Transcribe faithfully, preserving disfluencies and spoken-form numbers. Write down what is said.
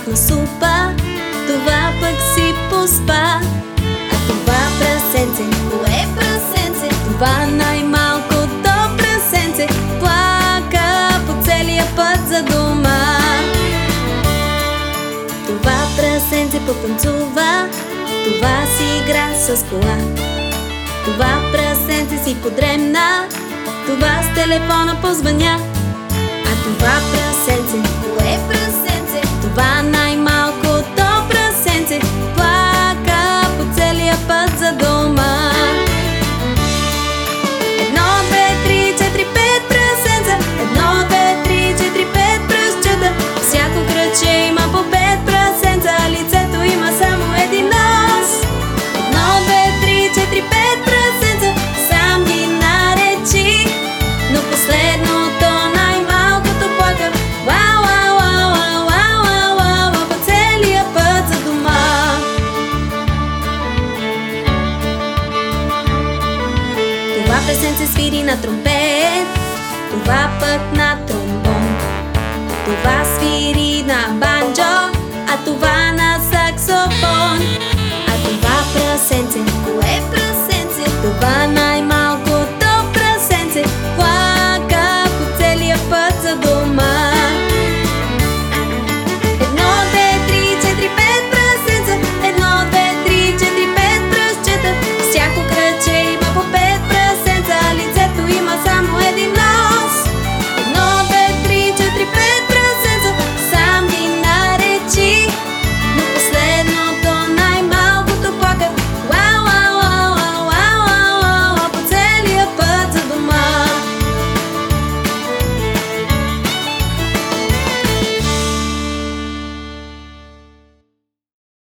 томатна супа, това пък си поспа. А това прасенце, кое прасенце? Това най-малкото прасенце плака по целия път за дома. Това прасенце потанцува, това си игра с кола. Това прасенце си подремна, това с телефона позвъня. А това прасенце, кое прасенце? Това най-малкото прасенце плака по целия път за дома. Едно, две, три, четири, пет прасенца. Едно, две, три, четири, пет пръстчета. Всяко кръче има по пет прасенца, а лицето има само един нос. Едно, две, три, четири, пет прасенца, сам ги наречи, но последното най-малкото плака. Вау, вау, вау, вау, вау, вау, вау, по целия път за дома. Това прасенце свири на тромпета.